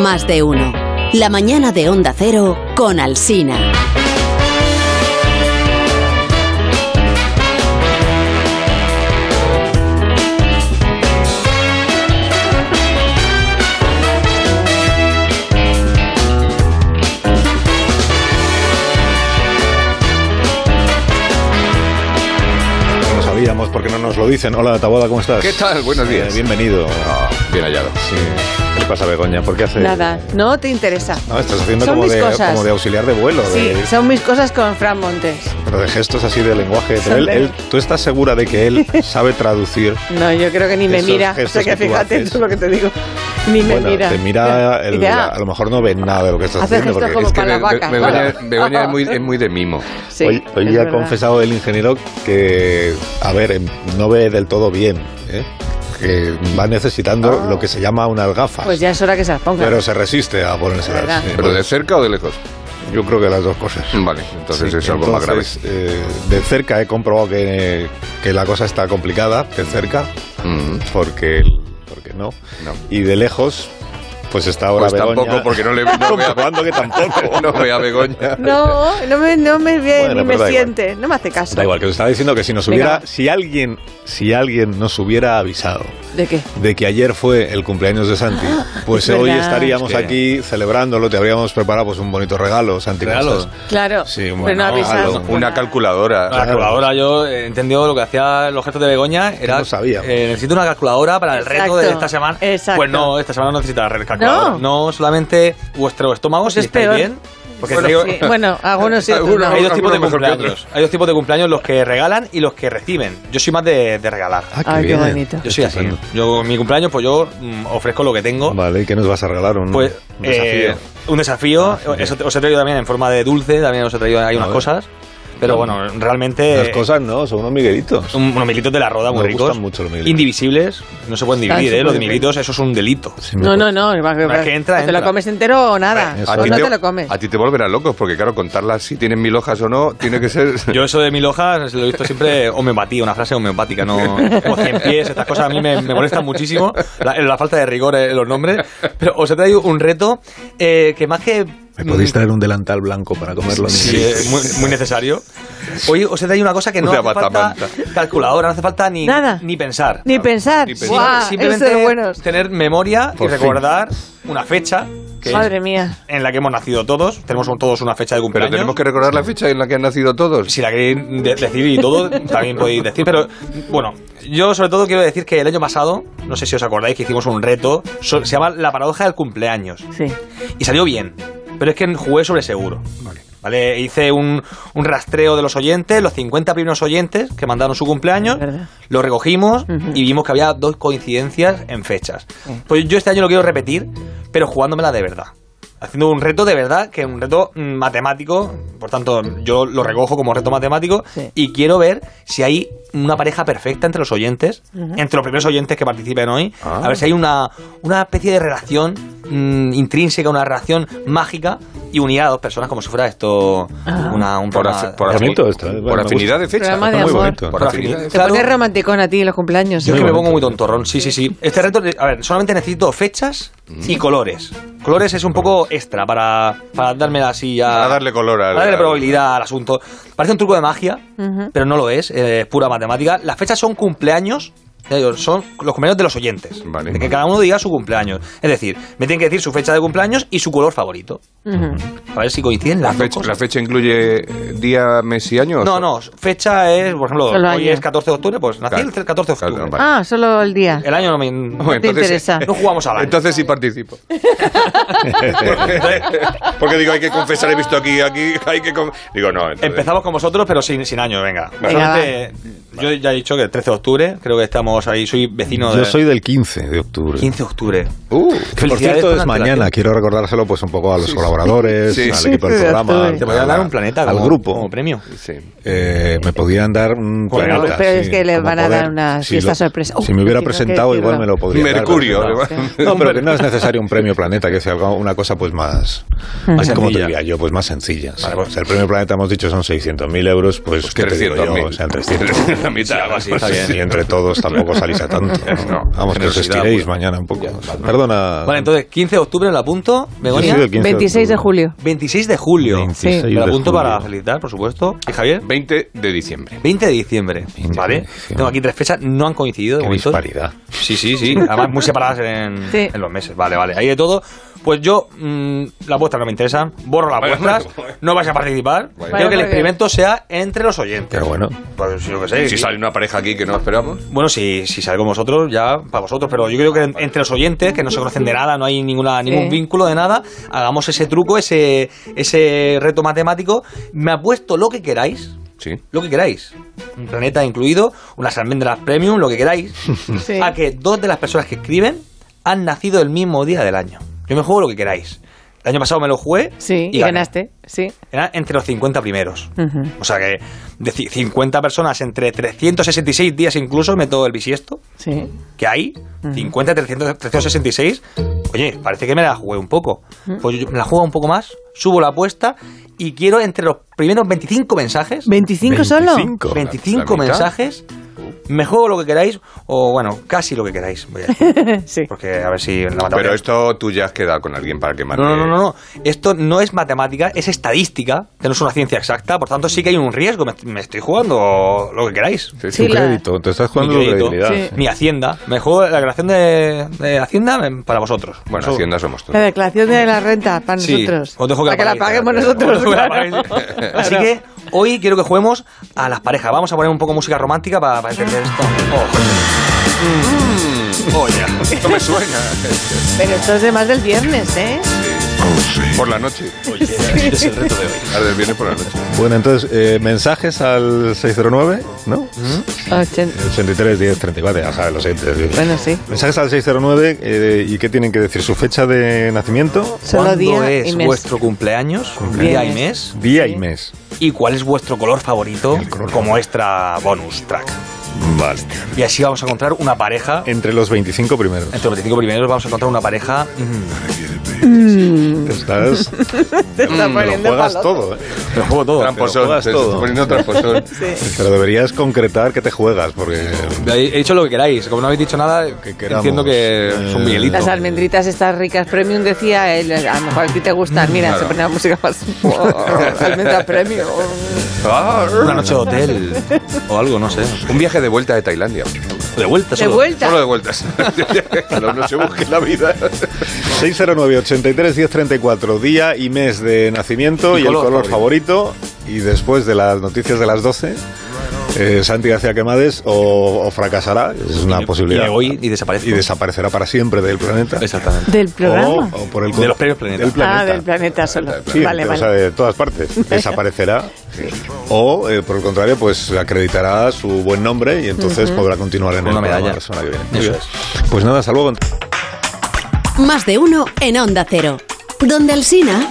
Más de uno. La mañana de Onda Cero con Alsina. Porque no nos lo dicen. Hola, Taboada, ¿cómo estás? ¿Qué tal? Buenos días. Bienvenido. Bien hallado. Sí. ¿Qué le pasa, Begoña? ¿Por qué hace...? Nada, no te interesa. No, estás haciendo son como de auxiliar de vuelo. Sí, son mis cosas con Fran Montes. Pero de gestos así de lenguaje. Pero ¿tú estás segura de que él sabe traducir? No, yo creo que ni me mira. O sea que fíjate tú lo que te digo. Ni me mira. Te mira, a lo mejor no ven nada de lo que estás haciendo. Hace gestos como para la vaca. Begoña es muy de mimo. Sí, hoy ha confesado el ingeniero que, a ver, no ve del todo bien, que va necesitando lo que se llama unas gafas. Pues ya es hora que se las ponga. Pero se resiste a ponérselas. Sí. ¿Pero de cerca o de lejos? Yo creo que las dos cosas. Vale, entonces es algo más grave. De cerca he comprobado que la cosa está complicada, de cerca, porque no. Y de lejos... Pues está ahora pues Begoña. Tampoco, porque no le veo que tampoco. No ve a Begoña. No me ve ni me siente. No me hace caso. Da igual, que os estaba diciendo que si nos hubiera... Si alguien nos hubiera avisado... ¿De qué? De que ayer fue el cumpleaños de Santi, pues hoy estaríamos aquí celebrándolo, te habríamos preparado pues un bonito regalo, Santi. ¿Regalos? Claro, sí, pero no avisado. Una calculadora. La calculadora, yo he entendido lo que hacía los gestos de Begoña, era... No sabía. Necesito una calculadora para el reto de esta semana. Exacto. Pues no, esta semana no necesita calculadora. No, solamente vuestro estómago, pues si estáis peor. bien. Porque algunos sí. Hay dos tipos de cumpleaños. Hay dos tipos de cumpleaños, los que regalan y los que reciben. Yo soy más de regalar. Qué bonito. Yo soy así. Mi cumpleaños, pues yo ofrezco lo que tengo. Vale, ¿y qué nos vas a regalar? Un desafío. Un desafío. Os he traído también en forma de dulce, también os he traído ahí unas cosas. Pero bueno, realmente... Las cosas no, son unos miguelitos. Unos miguelitos de la Roda muy ricos. Me gustan mucho los miguelitos. Indivisibles, no se pueden dividir, los de miguelitos, eso es un delito. Sí, no. Es que entra. ¿Te lo comes entero o nada? Vale, o no te lo comes. A ti te volverán locos, porque claro, contarlas si tienen 1000 hojas o no, tiene que ser... Yo eso de 1000 hojas lo he visto siempre homeopatía, una frase homeopática, no como 100 pies, estas cosas a mí me molestan muchísimo, la falta de rigor en los nombres. Pero os he traído un reto que más que... ¿Me podéis traer un delantal blanco para comerlo? Sí, muy necesario. Hoy os he traído una cosa que no hace falta calculadora, no hace falta ni pensar. Ni pensar. Simplemente tener memoria y recordar una fecha. Madre mía. En la que hemos nacido todos. Tenemos todos una fecha de cumpleaños. Pero tenemos que recordar la fecha en la que han nacido todos. Si la queréis decir y todo, también podéis decir. Pero bueno, yo sobre todo quiero decir que el año pasado, no sé si os acordáis que hicimos un reto, se llama La paradoja del cumpleaños. Sí. Y salió bien. Pero es que jugué sobre seguro. Vale, hice un rastreo de los oyentes, los 50 primeros oyentes que mandaron su cumpleaños, lo recogimos y vimos que había 2 coincidencias en fechas. Pues yo este año lo quiero repetir, pero jugándomela de verdad. Haciendo un reto de verdad, que es un reto matemático, por tanto yo lo recojo como reto matemático y quiero ver si hay una pareja perfecta entre los oyentes, entre los primeros oyentes que participen hoy, a ver si hay una especie de relación intrínseca, una relación mágica y unir a 2 personas como si fuera esto un programa por afinidad de fecha. Programa de muy amor. bonito. Por afinidad de Te pones romanticón a ti en los cumpleaños. Yo es que me pongo muy tontorrón, sí. Este reto, a ver, solamente necesito fechas y colores. Colores es un poco extra para dármela así ya... Para darle color para darle probabilidad al asunto. Parece un truco de magia, pero no lo es pura matemática. Las fechas son cumpleaños, son los cumpleaños de los oyentes. Vale. De que cada uno diga su cumpleaños. Es decir, me tienen que decir su fecha de cumpleaños y su color favorito. A ver si coinciden las dos cosas. ¿La fecha incluye día, mes y año? No, fecha es, por ejemplo, solo hoy año. es 14 de octubre, pues nací el 14 de octubre. Vale. Solo el día. El año no te interesa. No jugamos al año. Entonces sí participo. Porque digo, hay que confesar, he visto aquí, hay que... Digo, no. Entonces... Empezamos con vosotros, pero sin año, venga. Yo ya he dicho que el 13 de octubre, creo que estamos ahí, soy vecino de... Yo soy del 15 de octubre. 15 de octubre. Que por cierto es mañana, quiero recordárselo pues un poco a los colaboradores, al equipo del programa. Te podrían dar un planeta al grupo como premio. Sí. Me podían dar un planeta. Pero es que les van a dar una fiesta sorpresa. Si me hubiera presentado igual me lo podría dar. Mercurio. No, pero que no es necesario un premio planeta, que sea una cosa pues más ¿cómo te diría yo? Pues más sencilla. Vale, pues, el premio planeta hemos dicho son 600.000 euros, pues ¿qué te digo yo? O sea, 300. La mitad. Así, está bien. Y entre todos tampoco tampoco salís a tanto. No, vamos, que os estiréis mañana un poco. Perdona. Vale, entonces 15 de octubre lo apunto, Begoña. 26 de julio. 26 de julio. 26 Me lo apunto de julio. para felicitar, por supuesto. ¿Y Javier? 20 de diciembre. 20 de diciembre. 20 de Vale. diciembre. Tengo aquí 3 fechas, no han coincidido. de Qué momento. disparidad. Sí. Además, muy separadas en los meses. Vale. Hay de todo. Pues yo, las vuestras no me interesan. Borro las vuestras. No vais a participar. Quiero que el experimento sea entre los oyentes. Pero bueno. Pues yo qué sé. Si sale una pareja aquí que no esperamos. Bueno, si sale con vosotros, ya para vosotros. Pero yo creo que entre los oyentes, que no se conocen de nada, no hay ningún vínculo de nada, hagamos ese truco, ese reto matemático. Me apuesto lo que queráis. Sí. Lo que queráis. Un planeta incluido, unas almendras premium, lo que queráis. Sí. A que 2 de las personas que escriben han nacido el mismo día del año. Yo me juego lo que queráis. El año pasado me lo jugué Sí, y gané. ganaste. Sí. Era entre los 50 primeros. Ujú. O sea que de 50 personas entre 366 días incluso, meto el bisiesto, Sí. que hay, 50 entre 366, oye, parece que me la jugué un poco. Pues yo me la juego un poco más, subo la apuesta y quiero entre los primeros 25 mensajes, ¿25 solo? 25 ¿La mitad? mensajes, me juego lo que queráis, o bueno, casi lo que queráis, voy a decir. Sí. Porque a ver si en la matemática... Pero esto tú ya has quedado con alguien para que marque. No. Esto no es matemática, es estadística, que no es una ciencia exacta, por tanto sí que hay un riesgo. Me estoy jugando lo que queráis. Sí, Sí, Tu la- crédito, te estás jugando Mi tu crédito. credibilidad. Sí. Mi Hacienda. Me juego la creación de Hacienda para vosotros. Bueno, Eso- Hacienda somos La todos. declaración de la renta para Sí, nosotros. os dejo que para que la paguéis. paguemos Os nosotros. dejo que la claro. paguéis. Así que hoy quiero que juguemos a las parejas. Vamos a poner un poco música romántica para entender esto. Oye, esto me suena. Pero esto es de más del viernes, ¿eh? Por la noche. Oye, es el reto de hoy. Al del viernes por la noche. Bueno, entonces, mensajes al 609, ¿no? 83 10 34, ya sabes, los oyentes. Bueno, sí. Mensajes al 609, ¿y qué tienen que decir? ¿Su fecha de nacimiento? Solo ¿Cuándo día es y mes. vuestro cumpleaños? Día y mes. Día y mes. ¿Y cuál es vuestro color favorito como extra bonus track? Vale. Y así vamos a encontrar una pareja. Entre los 25 primeros. Entre los 25 primeros vamos a encontrar una pareja. Estás... Te está lo poniendo juegas palote. todo, ¿eh? Lo juego todo. Tramposón. juegas Te todo. estás poniendo tramposón. Pero deberías concretar que te juegas, porque... He dicho lo que queráis. Como no habéis dicho nada, Que queramos. entiendo que son Miguelito. Las almendritas estas ricas premium, decía él, a lo mejor a ti te gustan. Mira, Claro. se pone la música más... almendra premium. Una noche de hotel o algo, no sé. Un viaje de vuelta de Tailandia. De vuelta, De solo. vuelta. Solo de vueltas. Cada uno se busque la vida. 609 83 10 34, día y mes de nacimiento Y y el color color favorito. Y después de las noticias de las 12, Santi García Quemades o fracasará, es una posibilidad. Y me voy y desaparezco. Y desaparecerá para siempre del planeta. Exactamente. ¿Del programa? O por el De los premios Planeta. Del planeta. Ah, del planeta solo. Sí, vale, o vale. sea, de todas partes. Desaparecerá. O, por el contrario, pues acreditará su buen nombre y entonces podrá continuar en Con el una programa medalla. la semana que viene. Muy Eso bien. Pues nada, hasta luego. Más de uno en Onda Cero. Donde Alsina.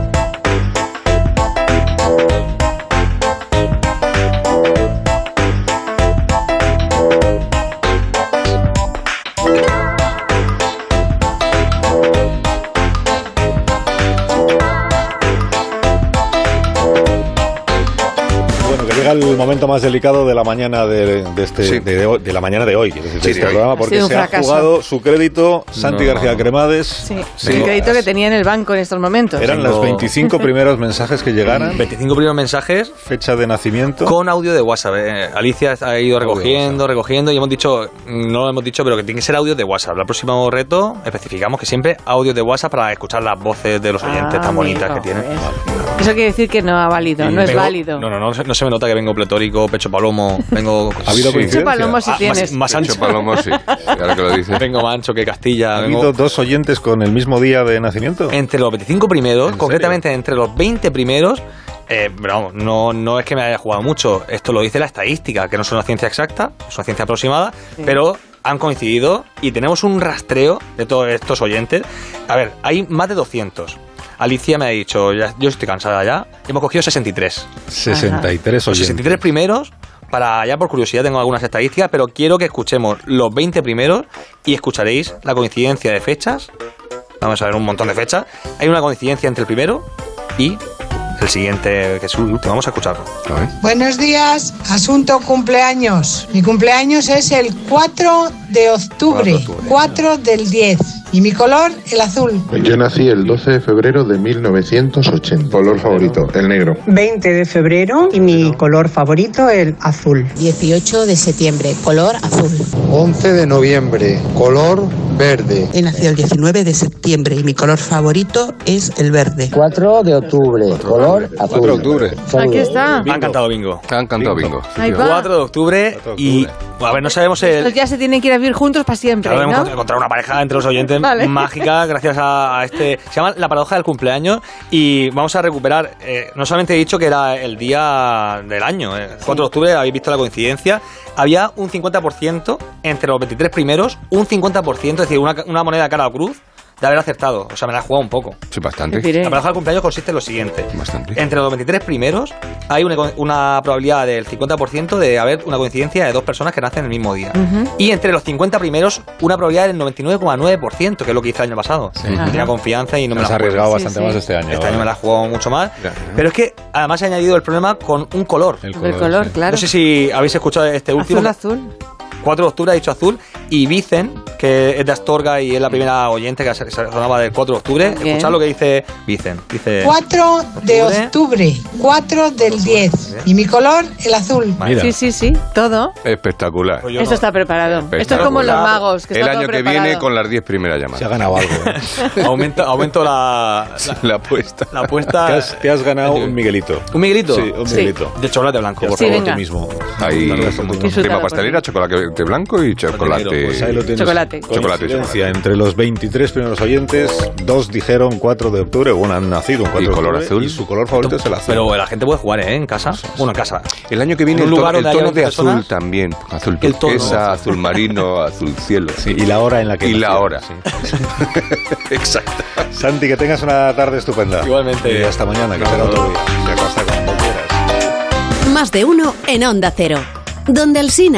Bueno, que llega el momento más delicado de la mañana de Sí. la mañana de hoy, de Sí, este de hoy. programa, Ha porque sido un se ha fracaso. jugado su crédito Santi No. García Cremades. Sí, el crédito que tenía en el banco en estos momentos. Eran Tengo- los 25 primeros mensajes que llegaran, 25 primeros mensajes fecha de nacimiento. con audio de WhatsApp. Alicia ha ido recogiendo y hemos dicho, no lo hemos dicho, pero que tiene que ser audio de WhatsApp. El próximo reto especificamos que siempre audio de WhatsApp para escuchar las voces de los oyentes tan bonitas que tienen. Eso quiere decir que no ha válido, no es Vengo- válido. No se me nota que vengo pletórico, pecho palomo, vengo... ¿Ha habido Sí. coincidencia? Mucho palomo si tienes. más ancho. Pecho Palomo, sí. Ahora que lo dices. Vengo más ancho que Castilla. ¿Ha vengo- habido dos oyentes con el mismo día de nacimiento? Entre los 25 primeros, ¿En concretamente entre los 20 primeros, pero vamos, no es que me haya jugado mucho, esto lo dice la estadística, que no es una ciencia exacta, es una ciencia aproximada, pero han coincidido y tenemos un rastreo de todos estos oyentes. A ver, hay más de 200. Alicia me ha dicho, yo estoy cansada ya, hemos cogido 63. 63 Los oyentes. 63 primeros, para ya por curiosidad tengo algunas estadísticas, pero quiero que escuchemos los 20 primeros y escucharéis la coincidencia de fechas. Vamos a ver un montón de fechas. Hay una coincidencia entre el primero y el el siguiente, que es el último. Vamos a escucharlo. Buenos días, asunto cumpleaños. Mi cumpleaños es el 4 de octubre, 4 del 10. Y mi color, el azul. Yo nací el 12 de febrero de 1980. Color favorito, el negro. 20 de febrero y mi color favorito, el azul. 18 de septiembre, color azul. 11 de noviembre, color verde. He nacido el 19 de septiembre y mi color favorito es el verde. 4 de octubre, color azul. 4 de octubre. Aquí está. Han cantado bingo. Han cantado bingo. Ahí va. 4 de octubre y... A ver, no sabemos Estos ya se tienen que ir a vivir juntos para siempre, claro, ¿no? hemos encontrado una pareja entre los oyentes mágica gracias a este... Se llama La paradoja del cumpleaños y vamos a recuperar... no solamente he dicho que era el día del año, 4 de octubre, habéis visto la coincidencia. Había un 50% entre los 23 primeros, un 50%, es decir, una moneda cara o cruz, de haber acertado. O sea, me la he jugado un poco. Sí, bastante. La paradoja del cumpleaños consiste en lo siguiente. Bastante. Entre los 23 primeros hay una probabilidad del 50% de haber una coincidencia de dos personas que nacen el mismo día. Y entre los 50 primeros, una probabilidad del 99,9%, que es lo que hice el año pasado. Tenía confianza y no me la he arriesgado bastante más este año. Este año me la he jugado mucho más. Pero es que además he añadido el problema con un color. El color, claro. No sé si habéis escuchado este último. Azul. 4 de octubre ha dicho azul. Y Vicen, que es de Astorga y es la primera oyente que se sonaba del 4 de octubre. Escuchad lo que dice Vicen. Dice 4 de octubre, 4 del 10. Y mi color, el azul. Mira. Sí, todo. Espectacular. Pues esto está preparado. Esto es como los magos. Que el está año todo que preparado. viene con las 10 primeras llamadas. Se ha ganado algo. Aumento la apuesta. La apuesta. Te has ganado un Miguelito. ¿Un Miguelito? Sí, un Miguelito. De chocolate blanco, por favor. venga. Tú mismo. Hay crema pastelera, chocolate blanco y chocolate. Pues ahí lo tienes. Chocolate. Coincidencia entre los 23 primeros oyentes, 2 dijeron 4 de octubre, bueno, han nacido un 4 de octubre, azul. Y su color favorito es el azul. Pero la gente puede jugar, en casa. Bueno, en casa. El año que viene el tono de azul también. Azul turquesa, azul marino, azul cielo. Sí, y la hora en la que... Y la hora. Sí. Exacto. Santi, que tengas una tarde estupenda. Igualmente. Y hasta mañana, que será otro día. Te acosta cuando quieras. Más de uno en Onda Cero. Donde el Sina